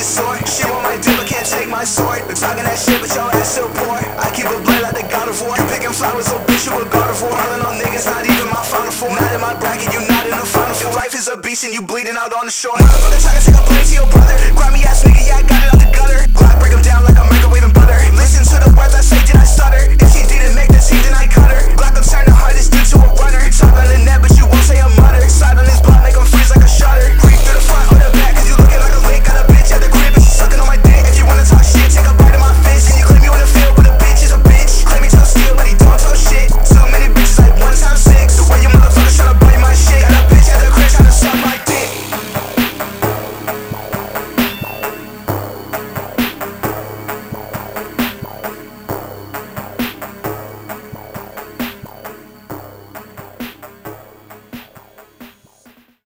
get sore. Shit on my dick, but can't take my sword. Been talking that shit, but your ass still poor. I keep a blade like the God of War. You picking flowers, oh bitch, you a God of War. Calling on niggas, not even my final four. Not in my bracket, you not in the final four. Life is a beast and you bleeding out on the shore. Motherfucker trying to take a